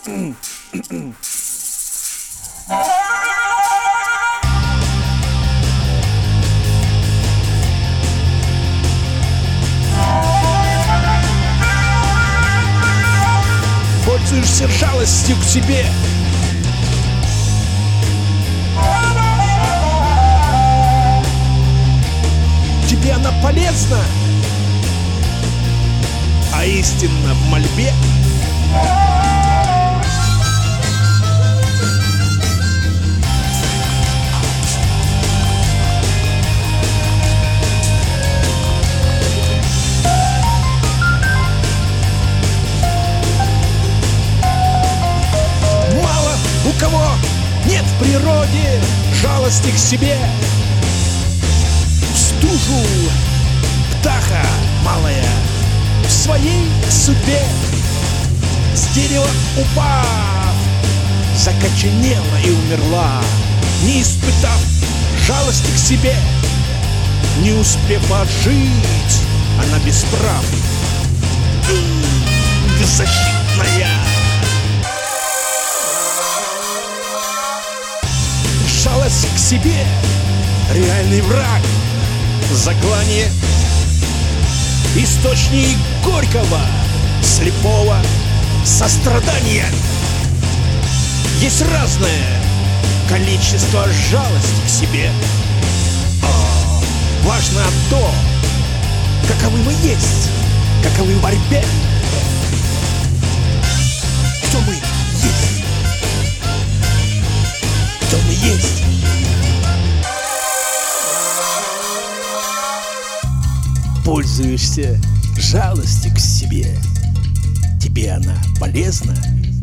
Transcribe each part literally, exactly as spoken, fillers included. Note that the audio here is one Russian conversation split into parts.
Пользуешься жалостью к себе. Тебе она полезна, а истинно в мольбе. Мало у кого нет в природе жалости к себе. В стужу птаха малая в своей судьбе, с дерева упав, закоченела и умерла, не испытав жалости к себе, не успев отжить, она без прав, беззащитная. Жалость к себе — реальный враг, заклание, источник горького, слепого сострадания. Есть разное количество жалости к себе. О, важно то, каковы мы есть, каковы в борьбе. Кто мы есть? Кто мы есть? Пользуешься жалостью к себе. Тебе она полезна?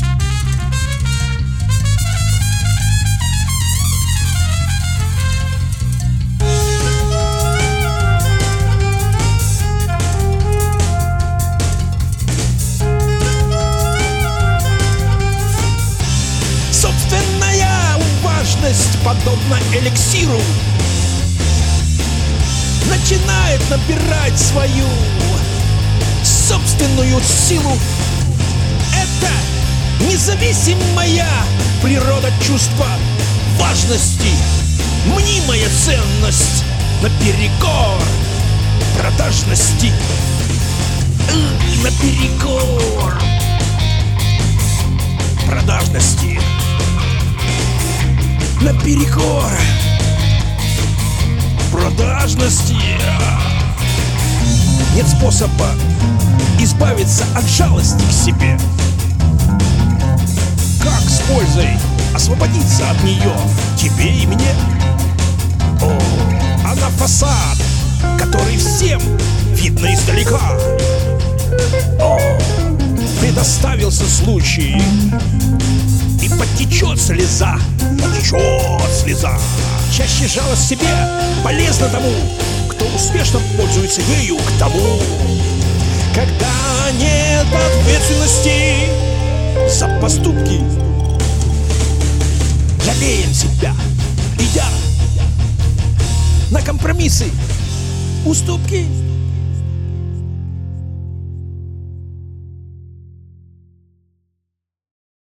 Собственная важность подобна эликсиру, начинает набирать свою собственную силу. Это независимая природа чувства важности, мнимая ценность наперекор продажности. Наперекор продажности. Наперекор продажности. Нет способа избавиться от жалости к себе. Как с пользой освободиться от нее тебе и мне? О, она фасад, который всем видно издалека. О, предоставился случай, и потечет слеза, потечет слеза. Чаще жалость к себе полезна тому, кто успешно пользуется ею, к тому, когда нет ответственности за поступки. Жалеем себя, идя на компромиссы, уступки.